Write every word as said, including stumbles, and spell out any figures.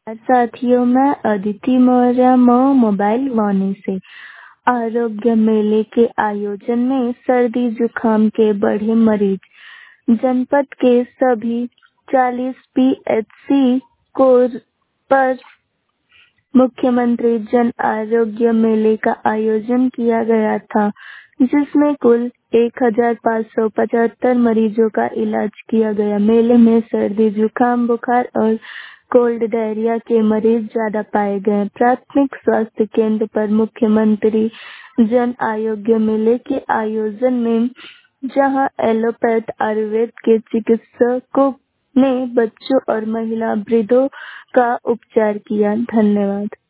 साथियों, मैं अदिति मौर्य मऊ मोबाइल वाणी से। आरोग्य मेले के आयोजन में सर्दी जुकाम के बढ़े मरीज। जनपद के सभी चालीस पी एच सी को पर मुख्यमंत्री जन आरोग्य मेले का आयोजन किया गया था, जिसमें कुल एक हजार पाँच सौ पचहत्तर मरीजों का इलाज किया गया। मेले में सर्दी जुकाम बुखार और कोल्ड डायरिया के मरीज ज्यादा पाए गए। प्राथमिक स्वास्थ्य केंद्र पर मुख्यमंत्री जन आरोग्य मेले के आयोजन में जहां एलोपैथ आयुर्वेद के चिकित्सकों ने बच्चों और महिला वृद्धों का उपचार किया। धन्यवाद।